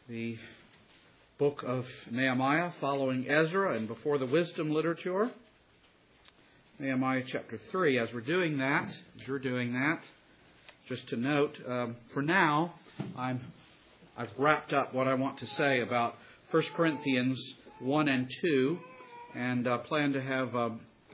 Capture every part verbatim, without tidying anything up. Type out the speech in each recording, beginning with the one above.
the book of Nehemiah following Ezra and before the wisdom literature. Nehemiah chapter three. As we're doing that, as you're doing that, just to note, um, for now, I'm, I've wrapped up what I want to say about First Corinthians one and two, and uh, plan to have uh,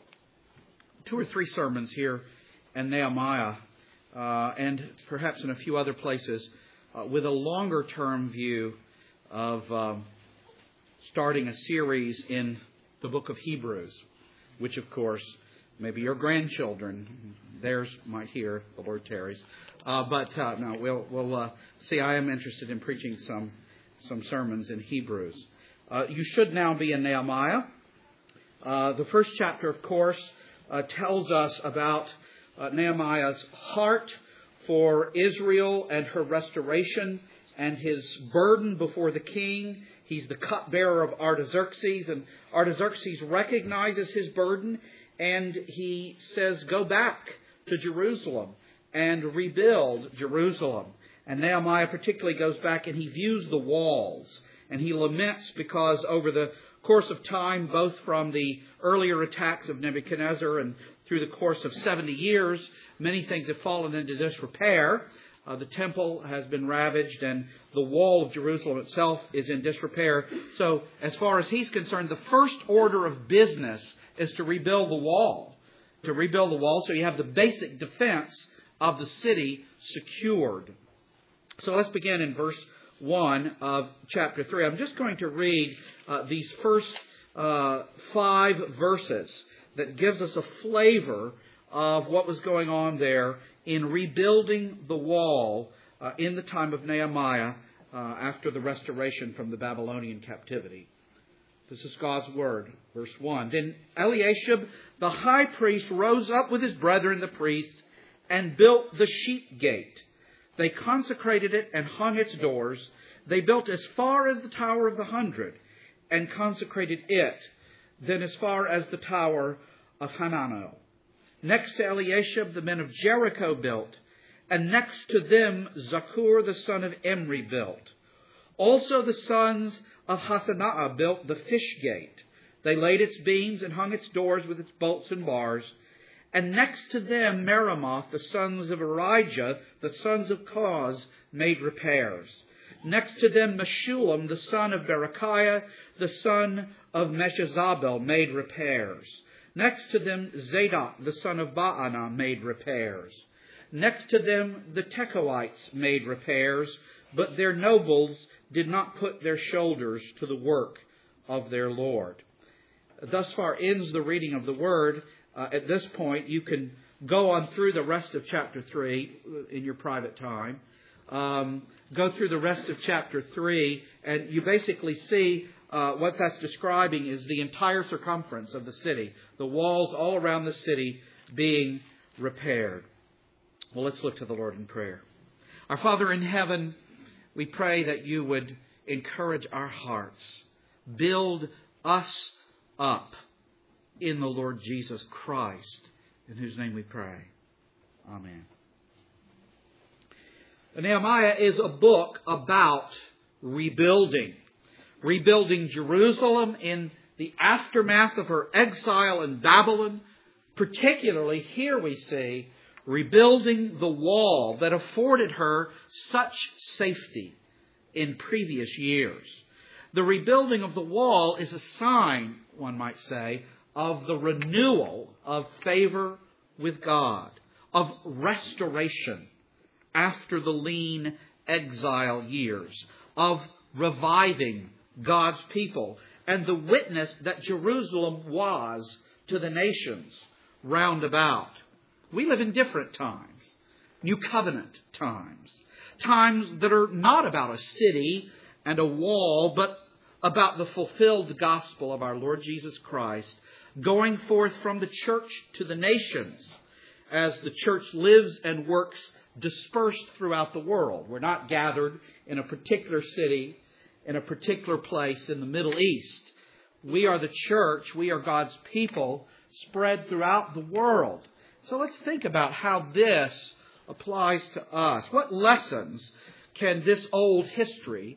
two or three sermons here in Nehemiah, uh, and perhaps in a few other places, uh, with a longer-term view of uh, starting a series in the book of Hebrews, which, of course, maybe your grandchildren, theirs might hear, the Lord tarries. Uh, but uh, no, we'll we'll uh, see. I am interested in preaching some some sermons in Hebrews. Uh, you should now be in Nehemiah. Uh, the first chapter, of course, uh, tells us about uh, Nehemiah's heart for Israel and her restoration and his burden before the king. He's the cupbearer of Artaxerxes, and Artaxerxes recognizes his burden, and he says, go back to Jerusalem and rebuild Jerusalem. And Nehemiah particularly goes back and he views the walls, and he laments because over the course of time, both from the earlier attacks of Nebuchadnezzar and through the course of seventy years, many things have fallen into disrepair. Uh, the temple has been ravaged, and the wall of Jerusalem itself is in disrepair. So, as far as he's concerned, the first order of business is to rebuild the wall. To rebuild the wall so you have the basic defense of the city secured. So let's begin in verse one of chapter three. I'm just going to read uh, these first uh, five verses that gives us a flavor of what was going on there in rebuilding the wall uh, in the time of Nehemiah uh, after the restoration from the Babylonian captivity. This is God's word. Verse one. Then Eliashib, the high priest, rose up with his brethren, the priests, and built the sheep gate. They consecrated it and hung its doors. They built as far as the Tower of the Hundred and consecrated it, then as far as the Tower of Hananel. Next to Eliashib, the men of Jericho built, and next to them Zakur, the son of Emri, built. Also the sons of Hasanaah built the fish gate. They laid its beams and hung its doors with its bolts and bars. And next to them Meremoth, the sons of Arijah, the sons of Koz, made repairs. Next to them Meshullam, the son of Berechiah, the son of Meshezabel, made repairs. Next to them Zadok, the son of Baanah, made repairs. Next to them the Tekoites made repairs, but their nobles did not put their shoulders to the work of their Lord. Thus far ends the reading of the word. Uh, at this point, you can go on through the rest of chapter three in your private time. Um, go through the rest of chapter three, and you basically see uh, what that's describing is the entire circumference of the city, the walls all around the city being repaired. Well, let's look to the Lord in prayer. Our Father in heaven, we pray that you would encourage our hearts, build us up in the Lord Jesus Christ, in whose name we pray. Amen. Nehemiah is a book about rebuilding. Rebuilding Jerusalem in the aftermath of her exile in Babylon. Particularly here we see rebuilding the wall that afforded her such safety in previous years. The rebuilding of the wall is a sign, one might say, of the renewal of favor with God, of restoration after the lean exile years, of reviving God's people, and the witness that Jerusalem was to the nations round about. We live in different times, New Covenant times, times that are not about a city and a wall, but about the fulfilled gospel of our Lord Jesus Christ, going forth from the church to the nations as the church lives and works dispersed throughout the world. We're not gathered in a particular city, in a particular place in the Middle East. We are the church. We are God's people spread throughout the world. So let's think about how this applies to us. What lessons can this old history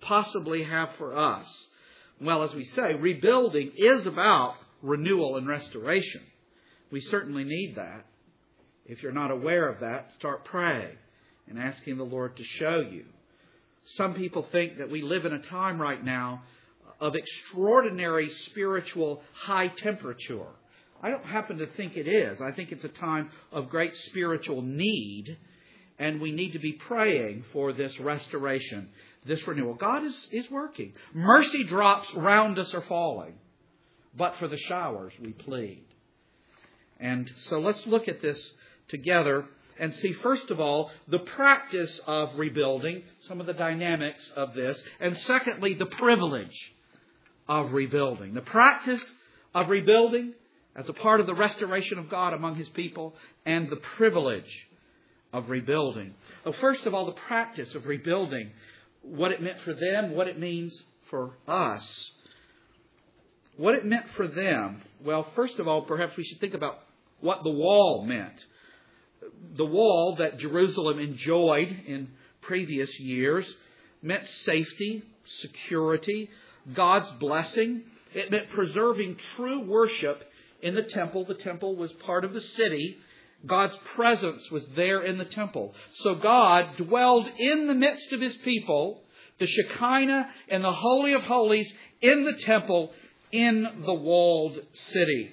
possibly have for us? Well, as we say, rebuilding is about renewal and restoration. We certainly need that. If you're not aware of that, start praying and asking the Lord to show you. Some people think that we live in a time right now of extraordinary spiritual high temperature. I don't happen to think it is. I think it's a time of great spiritual need, and we need to be praying for this restoration, this renewal. God is, is working. Mercy drops round us are falling, but for the showers we plead. And so let's look at this together and see, first of all, the practice of rebuilding, some of the dynamics of this, and secondly, the privilege of rebuilding. The practice of rebuilding as a part of the restoration of God among His people, and the privilege of rebuilding. Well, first of all, the practice of rebuilding, what it meant for them, what it means for us. What it meant for them, well, first of all, perhaps we should think about what the wall meant. The wall that Jerusalem enjoyed in previous years meant safety, security, God's blessing. It meant preserving true worship in the temple. The temple was part of the city. God's presence was there in the temple. So God dwelled in the midst of His people, the Shekinah and the Holy of Holies in the temple, in the walled city.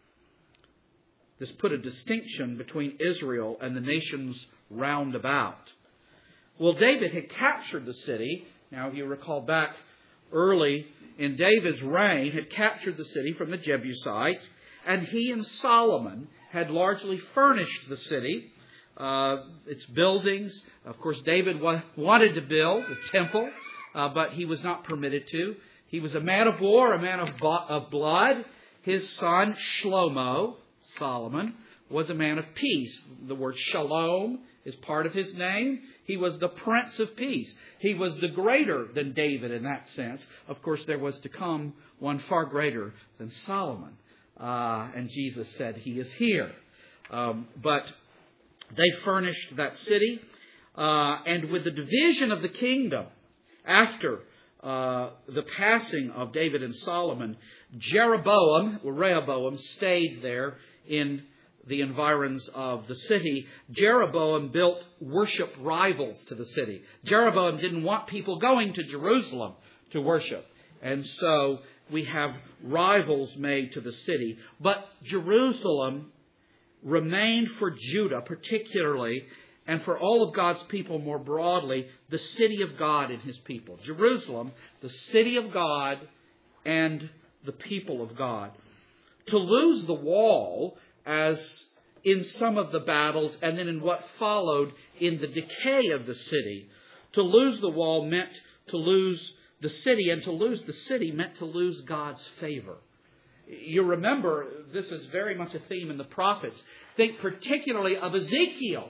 This put a distinction between Israel and the nations round about. Well, David had captured the city. Now, if you recall back early in David's reign, had captured the city from the Jebusites, and he and Solomon had largely furnished the city, uh, its buildings. Of course, David wa- wanted to build the temple, uh, but he was not permitted to. He was a man of war, a man of, bo- of blood. His son, Shlomo, Solomon, was a man of peace. The word shalom is part of his name. He was the Prince of Peace. He was the greater than David in that sense. Of course, there was to come one far greater than Solomon. Uh, and Jesus said, He is here. Um, but they furnished that city. Uh, and with the division of the kingdom after uh, the passing of David and Solomon, Jeroboam, or Rehoboam, stayed there in the environs of the city. Jeroboam built worship rivals to the city. Jeroboam didn't want people going to Jerusalem to worship. And so we have rivals made to the city. But Jerusalem remained for Judah particularly, and for all of God's people more broadly, the city of God and His people. Jerusalem, the city of God and the people of God. To lose the wall, as in some of the battles and then in what followed in the decay of the city, to lose the wall meant to lose the city, and to lose the city meant to lose God's favor. You remember, this is very much a theme in the prophets. Think particularly of Ezekiel,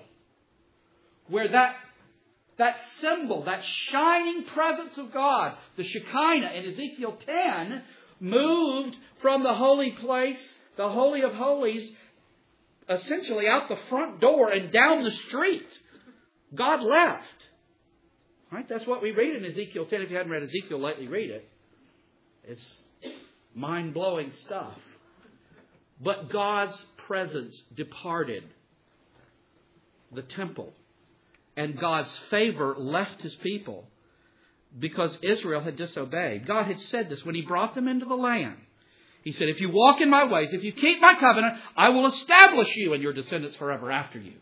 where that, that symbol, that shining presence of God, the Shekinah in Ezekiel ten, moved from the holy place, the Holy of Holies, essentially out the front door and down the street. God left. Right? That's what we read in Ezekiel ten. If you hadn't read Ezekiel lately, read it. It's mind-blowing stuff. But God's presence departed the temple, and God's favor left His people because Israel had disobeyed. God had said this when He brought them into the land. He said, if you walk in my ways, if you keep my covenant, I will establish you and your descendants forever after you.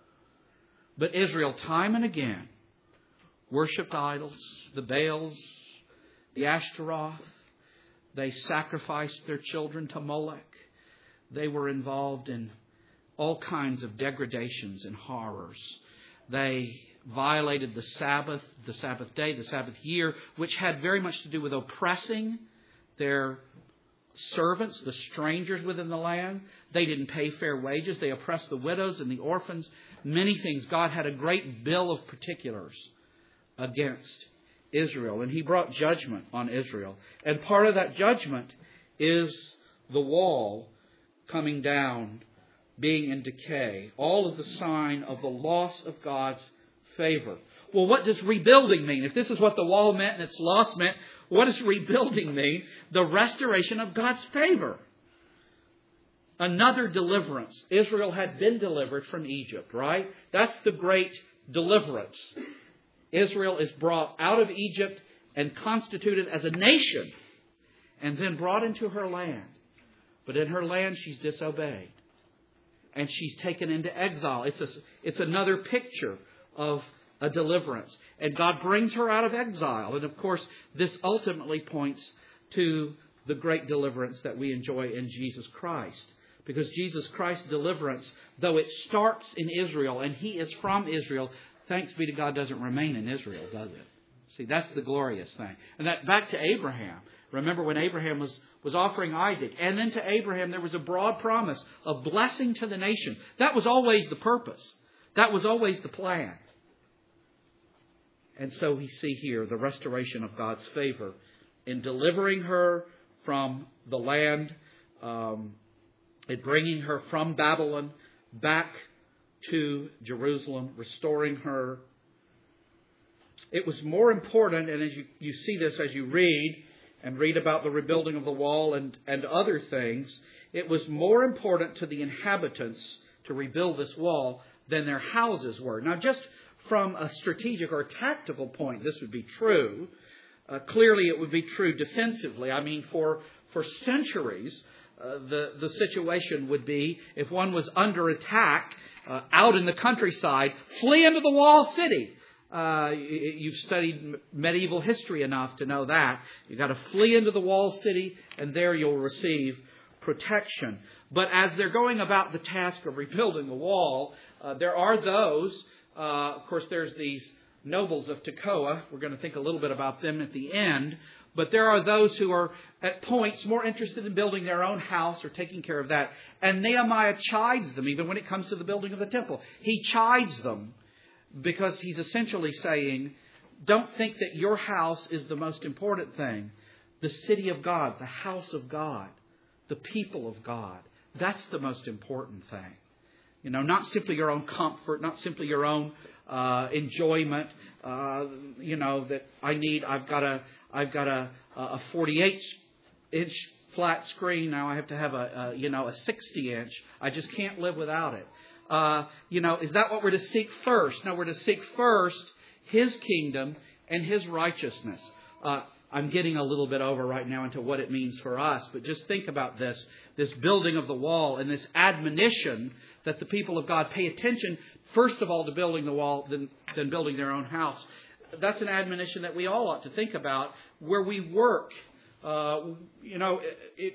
But Israel, time and again, worshipped idols, the Baals, the Ashtaroth. They sacrificed their children to Molech. They were involved in all kinds of degradations and horrors. They violated the Sabbath, the Sabbath day, the Sabbath year, which had very much to do with oppressing their servants, the strangers within the land. They didn't pay fair wages. They oppressed the widows and the orphans. Many things. God had a great bill of particulars against Israel, and He brought judgment on Israel. And part of that judgment is the wall coming down, being in decay. All of the sign of the loss of God's favor. well, what does rebuilding mean? If this is what the wall meant and its loss meant, what does rebuilding mean? The restoration of God's favor. Another deliverance. Israel had been delivered from Egypt, right? That's the great deliverance. Israel is brought out of Egypt and constituted as a nation and then brought into her land. But in her land, she's disobeyed. And she's taken into exile. It's a, it's another picture of a deliverance. And God brings her out of exile. And of course, this ultimately points to the great deliverance that we enjoy in Jesus Christ. Because Jesus Christ's deliverance, though it starts in Israel and He is from Israel, thanks be to God, doesn't remain in Israel, does it? See, that's the glorious thing. And that back to Abraham. Remember when Abraham was, was offering Isaac. And then to Abraham there was a broad promise of blessing to the nation. That was always the purpose. That was always the plan. And so we see here the restoration of God's favor in delivering her from the land, um, in bringing her from Babylon back to Jerusalem, restoring her. It was more important, and as you, you see this as you read and read about the rebuilding of the wall and, and other things, it was more important to the inhabitants to rebuild this wall than their houses were. Now, just from a strategic or tactical point, this would be true. Uh, clearly, it would be true defensively. I mean, for, for centuries, uh, the, the situation would be, if one was under attack uh, out in the countryside, flee into the walled city. Uh, you've studied medieval history enough to know that. You've got to flee into the walled city, and there you'll receive protection. But as they're going about the task of rebuilding the wall, uh, there are those, uh, of course, there's these nobles of Tekoa. We're going to think a little bit about them at the end. But there are those who are at points more interested in building their own house or taking care of that. And Nehemiah chides them, even when it comes to the building of the temple. He chides them because he's essentially saying, don't think that your house is the most important thing. The city of God, the house of God, the people of God, that's the most important thing. You know, not simply your own comfort, not simply your own uh, enjoyment. Uh, you know that I need. I've got a. I've got a a forty-eight inch flat screen. Now I have to have a, a you know a sixty inch. I just can't live without it. Uh, you know, is that what we're to seek first? No, we're to seek first His kingdom and His righteousness. Uh, I'm getting a little bit over right now into what it means for us, but just think about this, this building of the wall and this admonition that the people of God pay attention, first of all, to building the wall, then, then building their own house. That's an admonition that we all ought to think about where we work. Uh, you know, it, it,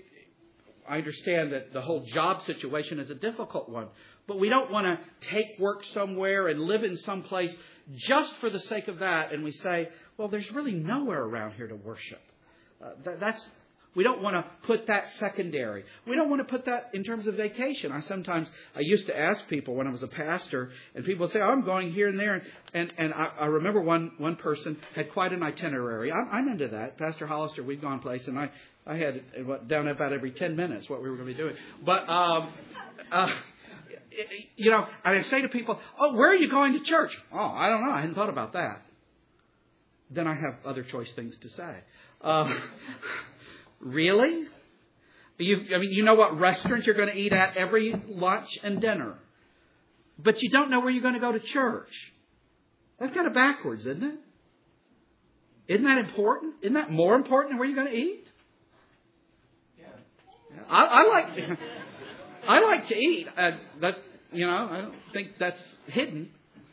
I understand that the whole job situation is a difficult one, but we don't want to take work somewhere and live in some place just for the sake of that. And we say, well, there's really nowhere around here to worship. Uh, that, that's we don't want to put that secondary. We don't want to put that in terms of vacation. I sometimes, I used to ask people when I was a pastor, and people would say, oh, I'm going here and there. And and I, I remember one one person had quite an itinerary. I'm, I'm into that. Pastor Hollister, we've gone place, and I, I had what, down about every ten minutes what we were going to be doing. But, um, uh, you know, I say to people, oh, where are you going to church? Oh, I don't know. I hadn't thought about that. Then I have other choice things to say. Uh, really? You, I mean, you know what restaurant you're going to eat at every lunch and dinner. But you don't know where you're going to go to church. That's kind of backwards, isn't it? Isn't that important? Isn't that more important than where you're going to eat? Yeah. I, I like to, I like to eat. Uh, that, you know, I don't think that's hidden.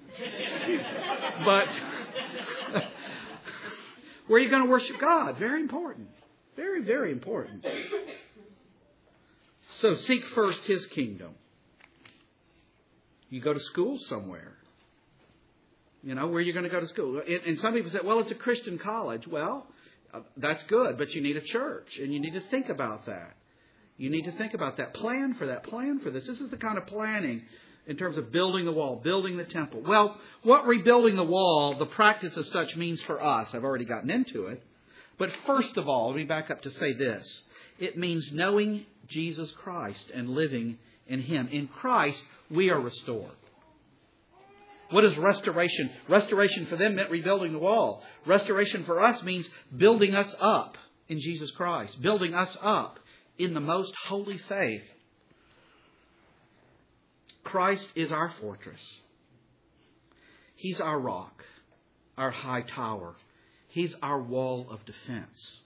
But where are you going to worship God? Very important. Very, very important. So seek first His kingdom. You go to school somewhere. You know, where are you going to go to school? And, and some people say, well, it's a Christian college. Well, uh, that's good, but you need a church. And you need to think about that. You need to think about that. Plan for that. Plan for this. This is the kind of planning in terms of building the wall, building the temple. Well, what rebuilding the wall, the practice of such means for us, I've already gotten into it. But first of all, let me back up to say this. It means knowing Jesus Christ and living in Him. In Christ, we are restored. What is restoration? Restoration for them meant rebuilding the wall. Restoration for us means building us up in Jesus Christ. Building us up in the most holy faith. Christ is our fortress. He's our rock, our high tower. He's our wall of defense.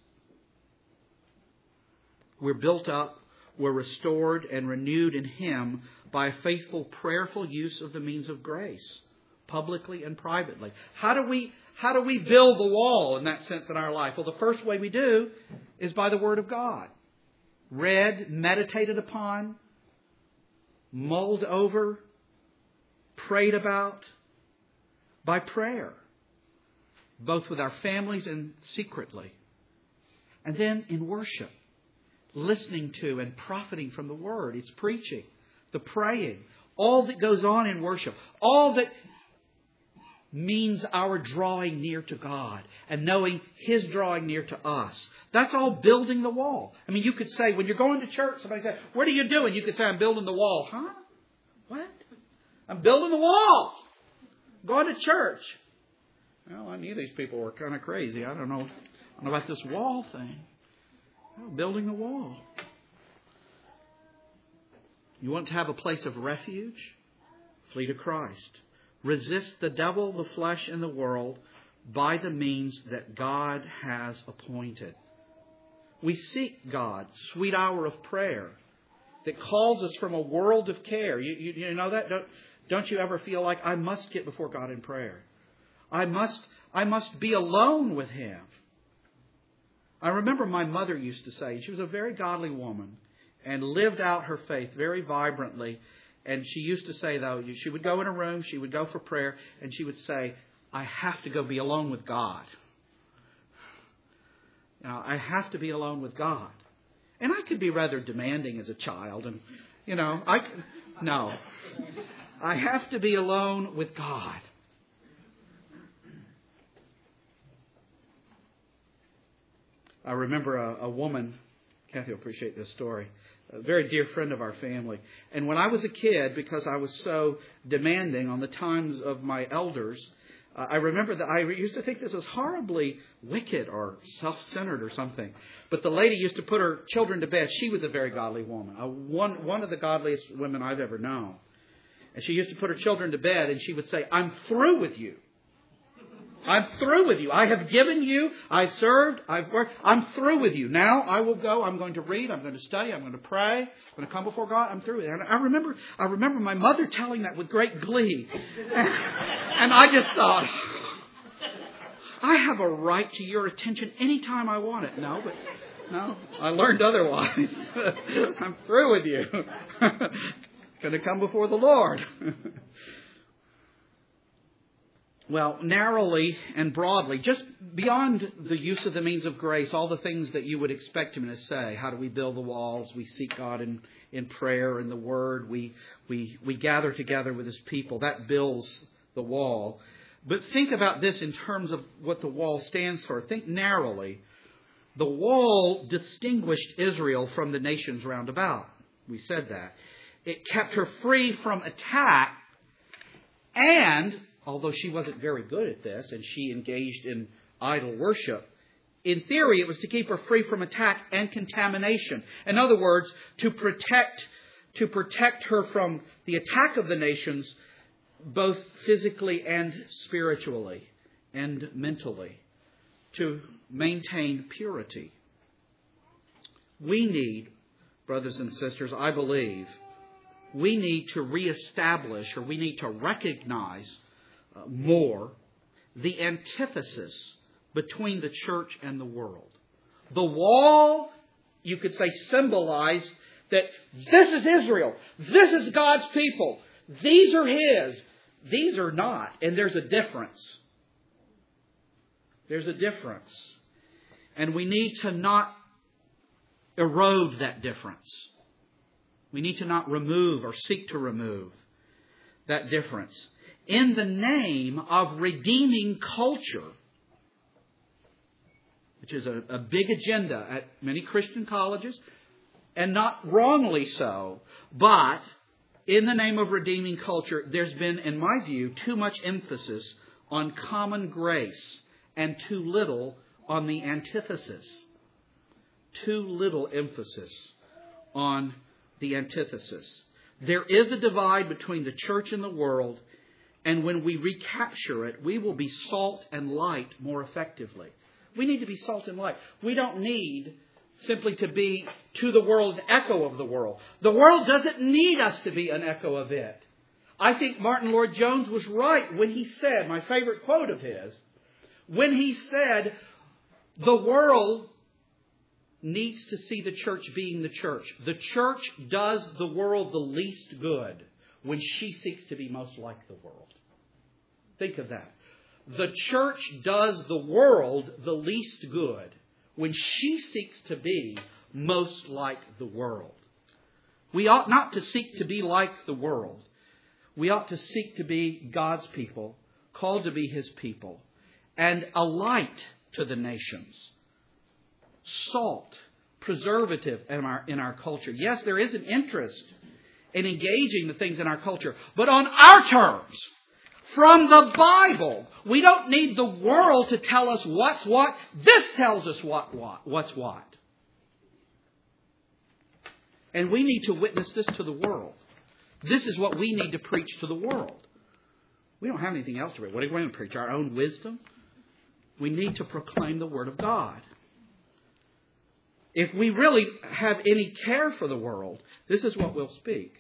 We're built up, we're restored and renewed in Him by a faithful, prayerful use of the means of grace, publicly and privately. How do we, how do we build the wall in that sense in our life? Well, the first way we do is by the Word of God. Read, meditated upon, mulled over, prayed about, by prayer, both with our families and secretly. And then in worship, listening to and profiting from the Word. It's preaching, the praying, all that goes on in worship, all that means our drawing near to God and knowing His drawing near to us. That's all building the wall. I mean, you could say, when you're going to church, somebody says, "What are you doing?" You could say, "I'm building the wall." Huh? What? I'm building the wall. I'm going to church. Well, I knew these people were kind of crazy. I don't know, I don't know about this wall thing. Well, building the wall. You want to have a place of refuge? Flee to Christ. Resist the devil, the flesh, and the world by the means that God has appointed. We seek God, sweet hour of prayer that calls us from a world of care. You, you, you know that? Don't, don't you ever feel like, I must get before God in prayer? I must, I must be alone with Him. I remember my mother used to say, she was a very godly woman and lived out her faith very vibrantly. And she used to say, though, she would go in a room, she would go for prayer, and she would say, I have to go be alone with God. You know, I have to be alone with God. And I could be rather demanding as a child. And, you know, I no. I have to be alone with God. I remember a, a woman, Kathy will appreciate this story, a very dear friend of our family. And when I was a kid, because I was so demanding on the times of my elders, uh, I remember that I used to think this was horribly wicked or self-centered or something. But the lady used to put her children to bed. She was a very godly woman, a, one, one of the godliest women I've ever known. And she used to put her children to bed and she would say, I'm through with you. I'm through with you. I have given you. I've served. I've worked. I'm through with you. Now I will go. I'm going to read. I'm going to study. I'm going to pray. I'm going to come before God. I'm through with it. And I remember, I remember my mother telling that with great glee. And, and I just thought, I have a right to your attention anytime I want it. No, but no, I learned otherwise. I'm through with you. Going to come before the Lord. Well, narrowly and broadly, just beyond the use of the means of grace, all the things that you would expect him to say. How do we build the walls? We seek God in, in prayer and the Word. We, we, we gather together with His people. That builds the wall. But think about this in terms of what the wall stands for. Think narrowly. The wall distinguished Israel from the nations round about. We said that. It kept her free from attack, and although she wasn't very good at this and she engaged in idol worship, in theory it was to keep her free from attack and contamination. In other words, to protect, to protect her from the attack of the nations, both physically and spiritually and mentally, to maintain purity. We need, brothers and sisters, I believe, we need to reestablish, or we need to recognize more the antithesis between the church and the world. The wall, you could say, symbolized that this is Israel. This is God's people. These are His. These are not. And there's a difference. There's a difference. And we need to not erode that difference. We need to not remove or seek to remove that difference. In the name of redeeming culture, which is a, a big agenda at many Christian colleges, and not wrongly so, but in the name of redeeming culture, there's been, in my view, too much emphasis on common grace and too little on the antithesis. Too little emphasis on the antithesis. There is a divide between the church and the world, and when we recapture it, we will be salt and light more effectively. We need to be salt and light. We don't need simply to be to the world an echo of the world. The world doesn't need us to be an echo of it. I think Martin Lloyd-Jones was right when he said, my favorite quote of his, when he said, the world needs to see the church being the church. The church does the world the least good when she seeks to be most like the world. Think of that. The church does the world the least good when she seeks to be most like the world. We ought not to seek to be like the world. We ought to seek to be God's people, called to be His people, and a light to the nations. Salt, preservative in our, in our culture. Yes, there is an interest in engaging the things in our culture, but on our terms. From the Bible. We don't need the world to tell us what's what. This tells us what, what what's what. And we need to witness this to the world. This is what we need to preach to the world. We don't have anything else to preach. What are we going to preach? Our own wisdom? We need to proclaim the Word of God. If we really have any care for the world, this is what we'll speak.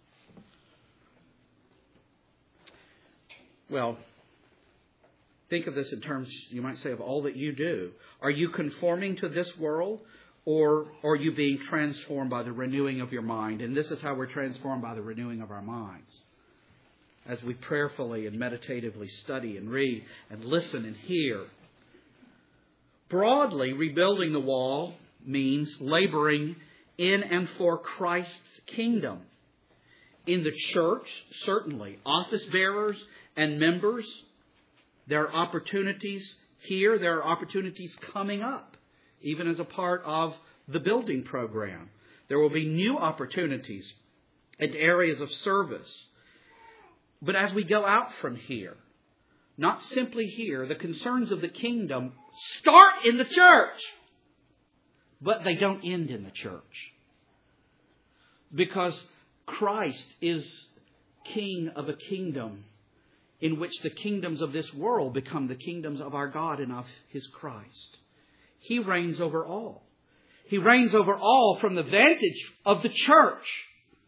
Well, think of this in terms, you might say, of all that you do. Are you conforming to this world, or are you being transformed by the renewing of your mind? And this is how we're transformed, by the renewing of our minds. As we prayerfully and meditatively study and read and listen and hear. Broadly, rebuilding the wall means laboring in and for Christ's kingdom. In the church, certainly, office bearers and members, there are opportunities here, there are opportunities coming up, even as a part of the building program. There will be new opportunities in areas of service. But as we go out from here, not simply here, the concerns of the kingdom start in the church, but they don't end in the church. Because Christ is King of a kingdom in which the kingdoms of this world become the kingdoms of our God and of His Christ. He reigns over all. He reigns over all from the vantage of the church.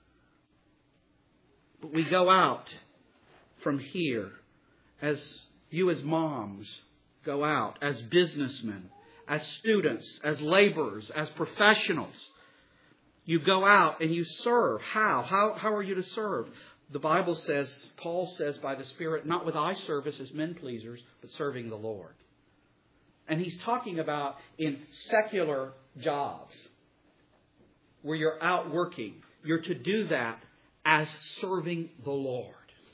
But we go out from here as you as moms go out, as businessmen, as students, as laborers, as professionals. You go out and you serve. How? How, how are you to serve? The Bible says, Paul says by the Spirit, not with eye service as men pleasers, but serving the Lord. And he's talking about in secular jobs where you're out working. You're to do that as serving the Lord.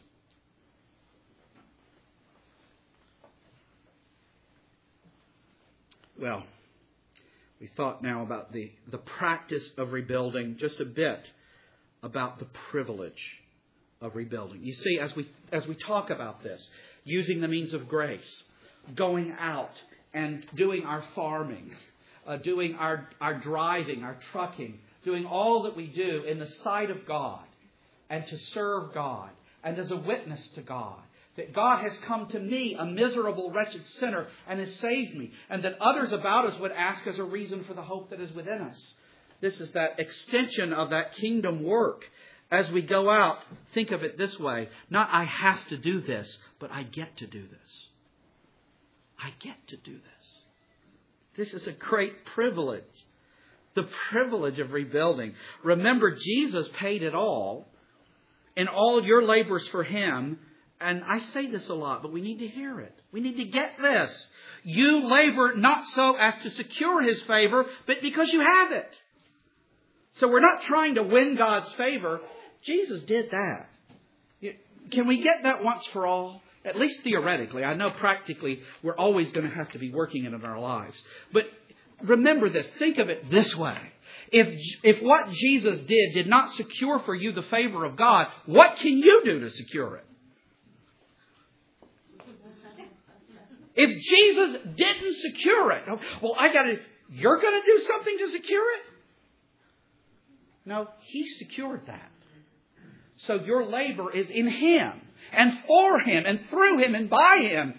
Well, we thought now about the, the practice of rebuilding, just a bit about the privilege of rebuilding. You see, as we as we talk about this, using the means of grace, going out and doing our farming, uh, doing our, our driving, our trucking, doing all that we do in the sight of God and to serve God and as a witness to God. That God has come to me, a miserable, wretched sinner, and has saved me. And that others about us would ask as a reason for the hope that is within us. This is that extension of that kingdom work. As we go out, think of it this way. Not I have to do this, but I get to do this. I get to do this. This is a great privilege. The privilege of rebuilding. Remember, Jesus paid it all. And all your labors for Him. And I say this a lot, but we need to hear it. We need to get this. You labor not so as to secure His favor, but because you have it. So we're not trying to win God's favor. Jesus did that. Can we get that once for all? At least theoretically. I know practically we're always going to have to be working it in our lives. But remember this. Think of it this way. If, if what Jesus did did not secure for you the favor of God, what can you do to secure it? If Jesus didn't secure it, well, I got to, you're going to do something to secure it? No, He secured that. So your labor is in Him and for Him and through Him and by Him.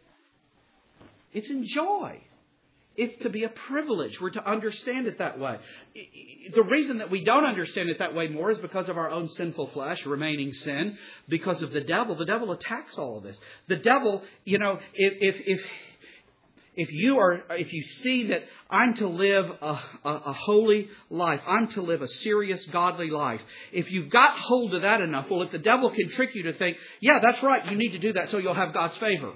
It's in joy. It's to be a privilege. We're to understand it that way. The reason that we don't understand it that way more is because of our own sinful flesh, remaining sin, because of the devil. The devil attacks all of this. The devil, you know, if if if, if you are, if you see that I'm to live a, a, a holy life, I'm to live a serious, godly life. If you've got hold of that enough, well, if the devil can trick you to think, yeah, that's right, you need to do that so you'll have God's favor.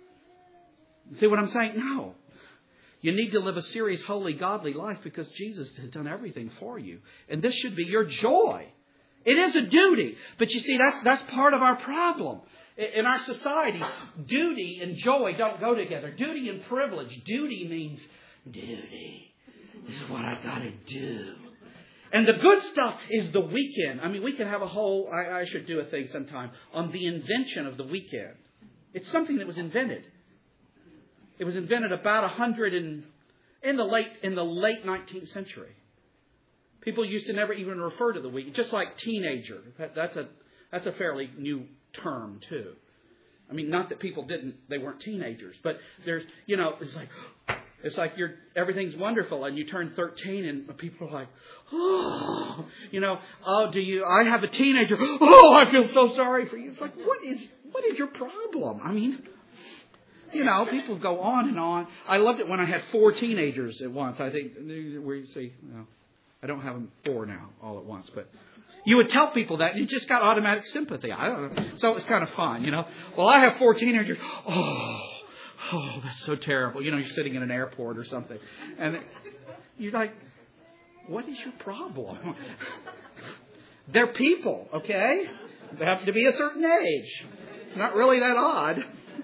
See what I'm saying? No. You need to live a serious, holy, godly life because Jesus has done everything for you. And this should be your joy. It is a duty. But you see, that's that's part of our problem. In our society, duty and joy don't go together. Duty and privilege. Duty means duty. This is what I got to do. And the good stuff is the weekend. I mean, we could have a whole, I, I should do a thing sometime, on the invention of the weekend. It's something that was invented. It was invented about a hundred and in the late in the late nineteenth century. People used to never even refer to the weekend, just like teenager. That, that's a that's a fairly new term too. I mean, not that people didn't, they weren't teenagers, but there's, you know, it's like it's like you're everything's wonderful, and you turn thirteen, and people are like, oh, you know, oh, do you? I have a teenager. Oh, I feel so sorry for you. It's like, what is what is your problem? I mean. You know, people go on and on. I loved it when I had four teenagers at once. I think, we see, you know, I don't have them four now all at once, but you would tell people that and you just got automatic sympathy. I don't know. So it was kind of fun, you know. Well, I have four teenagers. Oh, oh, that's so terrible. You know, you're sitting in an airport or something. And you're like, what is your problem? They're people, okay? They have to be a certain age. It's not really that odd.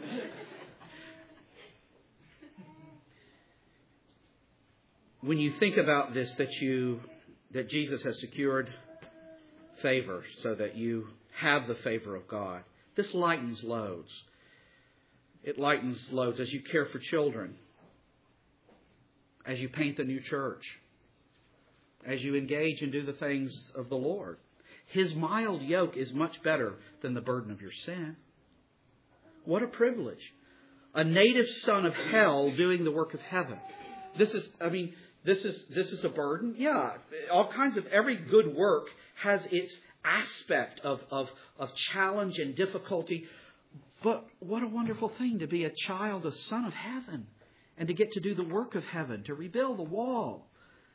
When you think about this, that you that Jesus has secured favor so that you have the favor of God, this lightens loads. It lightens loads as you care for children, as you paint the new church, as you engage and do the things of the Lord. His mild yoke is much better than the burden of your sin. What a privilege. A native son of hell doing the work of heaven. This is, I mean... This is this is a burden? Yeah. All kinds of, every good work has its aspect of, of, of challenge and difficulty. But what a wonderful thing to be a child, a son of heaven, and to get to do the work of heaven, to rebuild the wall.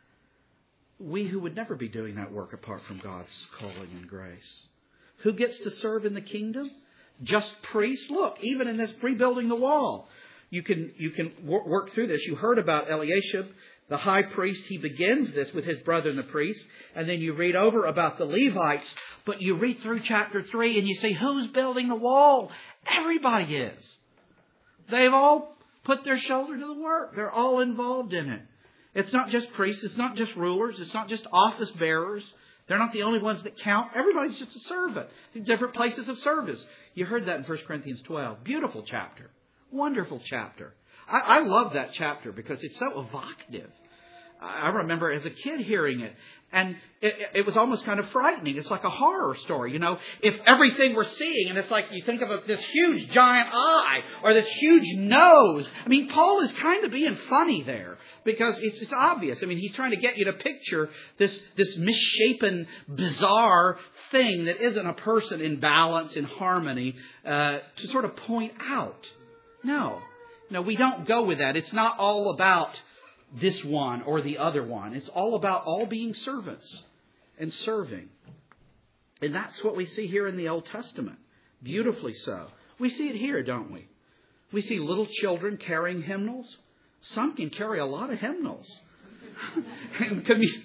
We who would never be doing that work apart from God's calling and grace. Who gets to serve in the kingdom? Just priests? Look, even in this rebuilding the wall, you can, you can work through this. You heard about Eliashib, the high priest. He begins this with his brethren, the priests. And then you read over about the Levites. But you read through chapter three and you see who's building the wall. Everybody is. They've all put their shoulder to the work. They're all involved in it. It's not just priests. It's not just rulers. It's not just office bearers. They're not the only ones that count. Everybody's just a servant. Different places of service. You heard that in First Corinthians twelve. Beautiful chapter. Wonderful chapter. I, I love that chapter because it's so evocative. I remember as a kid hearing it, and it, it was almost kind of frightening. It's like a horror story, you know. If everything we're seeing, and it's like you think of a, this huge giant eye or this huge nose. I mean, Paul is kind of being funny there because it's, it's obvious. I mean, he's trying to get you to picture this, this misshapen, bizarre thing that isn't a person in balance, in harmony, uh, to sort of point out. No. No, we don't go with that. It's not all about this one or the other one. It's all about all being servants and serving. And that's what we see here in the Old Testament. Beautifully so. We see it here, don't we? We see little children carrying hymnals. Some can carry a lot of hymnals. and, commun-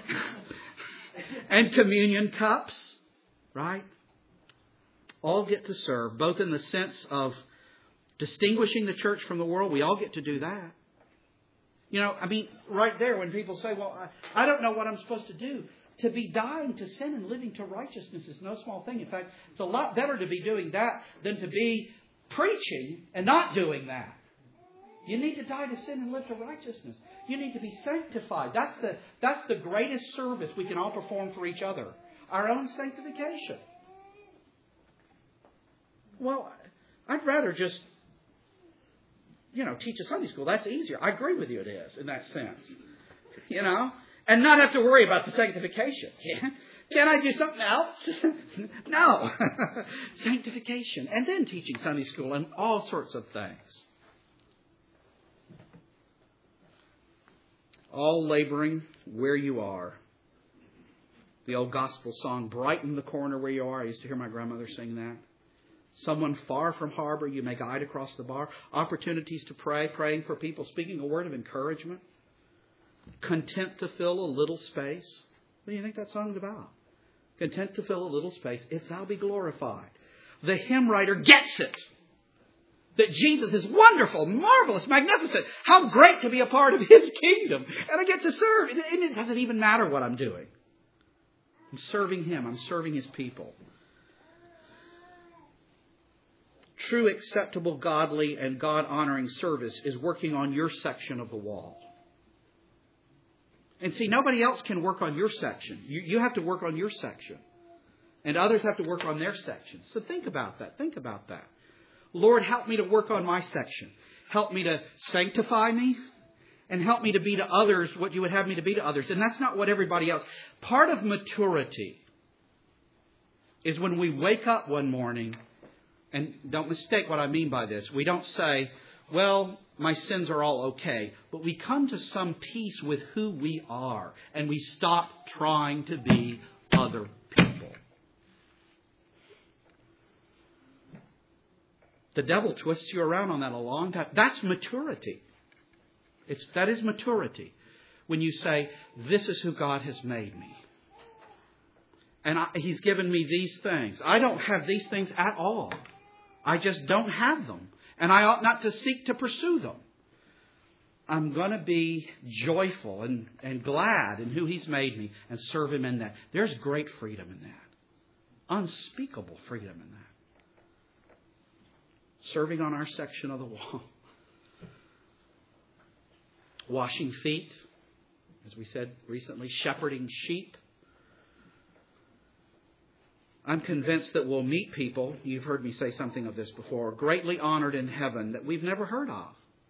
and communion cups, right? All get to serve, both in the sense of distinguishing the church from the world. We all get to do that. You know, I mean, right there when people say, well, I, I don't know what I'm supposed to do. To be dying to sin and living to righteousness is no small thing. In fact, it's a lot better to be doing that than to be preaching and not doing that. You need to die to sin and live to righteousness. You need to be sanctified. That's the, that's the greatest service we can all perform for each other. Our own sanctification. Well, I'd rather just, you know, teach a Sunday school. That's easier. I agree with you, it is, in that sense. You know? And not have to worry about the sanctification. Can I do something else? No. Sanctification. And then teaching Sunday school and all sorts of things. All laboring where you are. The old gospel song, Brighten the Corner Where You Are. I used to hear my grandmother sing that. Someone far from harbor, you may guide across the bar. Opportunities to pray, praying for people, speaking a word of encouragement. Content to fill a little space. What do you think that song's about? Content to fill a little space, if thou be glorified. The hymn writer gets it. That Jesus is wonderful, marvelous, magnificent. How great to be a part of His kingdom. And I get to serve. And it doesn't even matter what I'm doing. I'm serving Him. I'm serving His people. True, acceptable, godly, and God-honoring service is working on your section of the wall. And see, nobody else can work on your section. You, you have to work on your section. And others have to work on their section. So think about that. Think about that. Lord, help me to work on my section. Help me to sanctify me. And help me to be to others what you would have me to be to others. And that's not what everybody else. Part of maturity is when we wake up one morning. And don't mistake what I mean by this. We don't say, well, my sins are all okay. But we come to some peace with who we are. And we stop trying to be other people. The devil twists you around on that a long time. That's maturity. It's, that is maturity. When you say, this is who God has made me. And I, He's given me these things. I don't have these things at all. I just don't have them. And I ought not to seek to pursue them. I'm going to be joyful and, and glad in who He's made me and serve Him in that. There's great freedom in that. Unspeakable freedom in that. Serving on our section of the wall. Washing feet. As we said recently, shepherding sheep. I'm convinced that we'll meet people, you've heard me say something of this before, greatly honored in heaven that we've never heard of.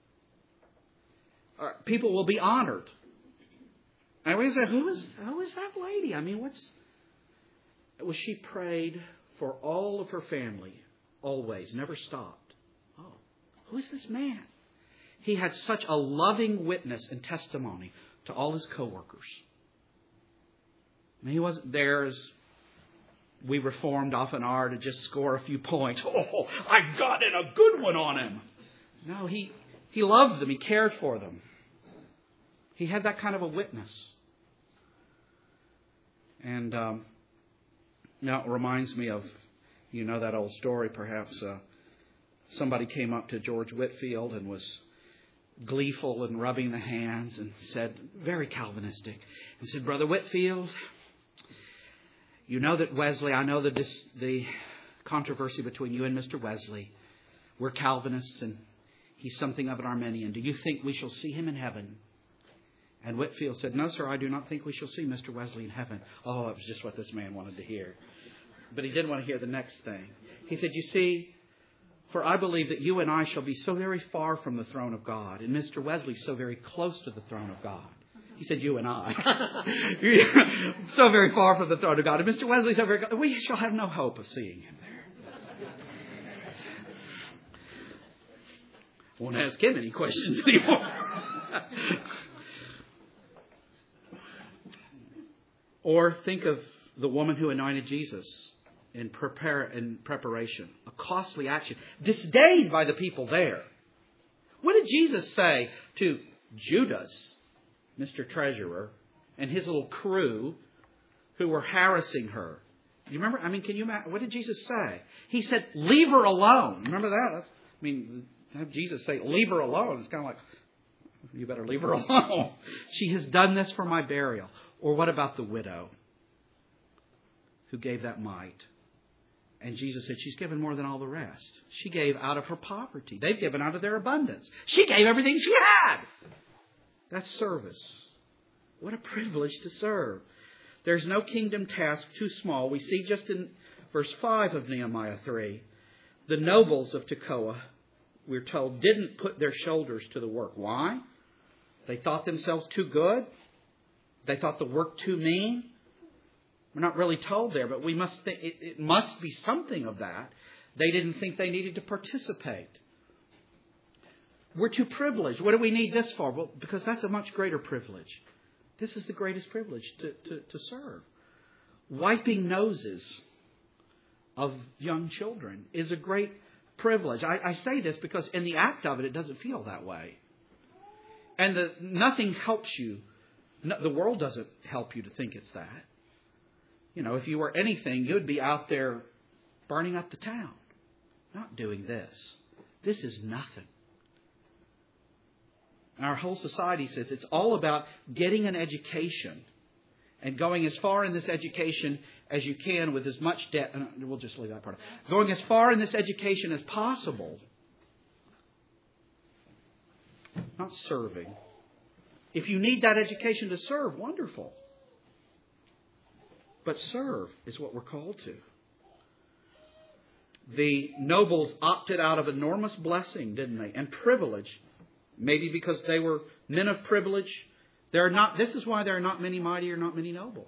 Uh, people will be honored. And we say, who is, who is that lady? I mean, what's... Well, she prayed for all of her family, always, never stopped. Oh, who is this man? He had such a loving witness and testimony to all his co-workers. And he wasn't there as we Reformed often are to just score a few points. Oh, I got in a good one on him. No, he, he loved them. He cared for them. He had that kind of a witness. And um, now it reminds me of, you know that old story perhaps. Uh, somebody came up to George Whitefield and was gleeful and rubbing the hands and said, very Calvinistic, and said, Brother Whitefield, you know that Wesley, I know the, dis, the controversy between you and Mister Wesley. We're Calvinists and he's something of an Arminian. Do you think we shall see him in heaven? And Whitefield said, no, sir, I do not think we shall see Mister Wesley in heaven. Oh, it was just what this man wanted to hear. But he didn't want to hear the next thing. He said, you see, for I believe that you and I shall be so very far from the throne of God, and Mister Wesley so very close to the throne of God. He said, you and I. So very far from the throne of God. And Mister Wesley so very... We shall have no hope of seeing him there. Won't ask him any questions anymore. Or think of the woman who anointed Jesus in, prepare, in preparation. A costly action. Disdained by the people there. What did Jesus say to Judas, Mister Treasurer, and his little crew who were harassing her? Do you remember? I mean, can you imagine? What did Jesus say? He said, leave her alone. Remember that? That's, I mean, have Jesus say, leave her alone. It's kind of like, You better leave her alone. She has done this for my burial. Or what about the widow who gave that mite? And Jesus said, she's given more than all the rest. She gave out of her poverty. They've given out of their abundance. She gave everything she had. That's service. What a privilege to serve. There's no kingdom task too small. We see just in verse five of Nehemiah three, the nobles of Tekoa, we're told, didn't put their shoulders to the work. Why? They thought themselves too good. They thought the work too mean. We're not really told there, but we must think it, it must be something of that. They didn't think they needed to participate. We're too privileged. What do we need this for? Well, because that's a much greater privilege. This is the greatest privilege to, to, to serve. Wiping noses of young children is a great privilege. I, I say this because in the act of it, it doesn't feel that way. And the, nothing helps you. No, the world doesn't help you to think it's that. You know, if you were anything, you'd be out there burning up the town. Not doing this. This is nothing. Our whole society says it's all about getting an education and going as far in this education as you can with as much debt. We'll just leave that part. Going as far in this education as possible. Not serving. If you need that education to serve, wonderful. But serve is what we're called to. The nobles opted out of enormous blessing, didn't they? And privilege. Maybe because they were men of privilege. There are not. This is why there are not many mighty or not many noble.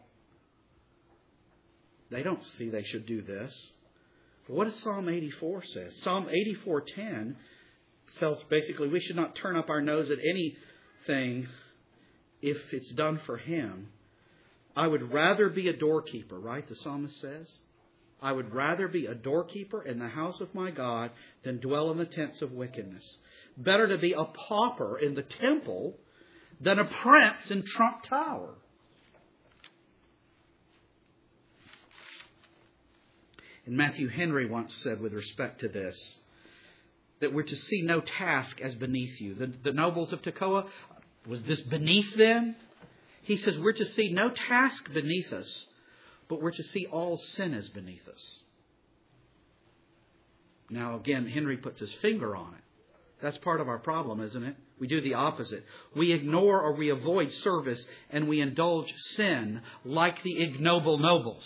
They don't see they should do this. But what does Psalm eighty-four say? Psalm eighty-four ten says basically we should not turn up our nose at anything if it's done for Him. I would rather be a doorkeeper, right? The psalmist says. I would rather be a doorkeeper in the house of my God than dwell in the tents of wickedness. Better to be a pauper in the temple than a prince in Trump Tower. And Matthew Henry once said with respect to this, that we're to see no task as beneath you. The, the nobles of Tekoa, was this beneath them? He says we're to see no task beneath us, but we're to see all sin as beneath us. Now again, Henry puts his finger on it. That's part of our problem, isn't it? We do the opposite. We ignore or we avoid service and we indulge sin like the ignoble nobles.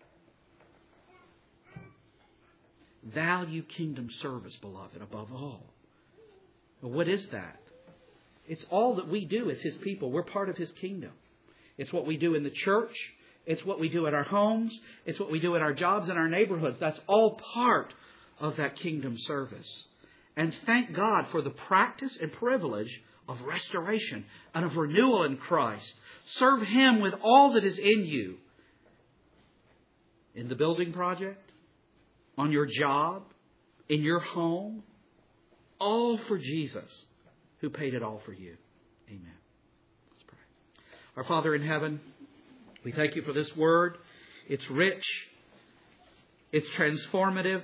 Value kingdom service, beloved, above all. Well, what is that? It's all that we do as His people. We're part of His kingdom. It's what we do in the church. It's what we do at our homes. It's what we do in our jobs and our neighborhoods. That's all part of that kingdom service. And thank God for the practice and privilege of restoration and of renewal in Christ. Serve Him with all that is in you. In the building project, on your job, in your home. All for Jesus, who paid it all for you. Amen. Let's pray. Our Father in heaven, we thank You for this word. It's rich. It's transformative.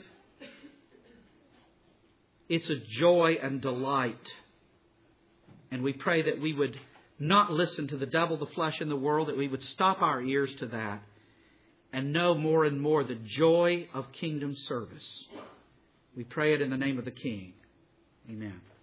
It's a joy and delight. And we pray that we would not listen to the devil, the flesh, and the world, that we would stop our ears to that and know more and more the joy of kingdom service. We pray it in the name of the King. Amen.